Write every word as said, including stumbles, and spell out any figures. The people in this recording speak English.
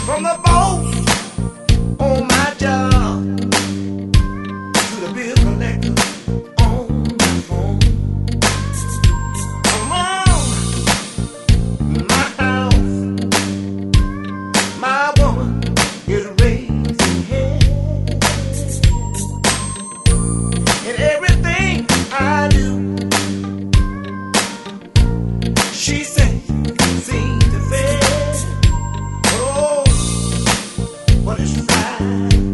From the boss on my job to the bill collector on the phone. Around my house, my woman is raising hell. In everything I do, she says, seems to fail. Oh, but it's right.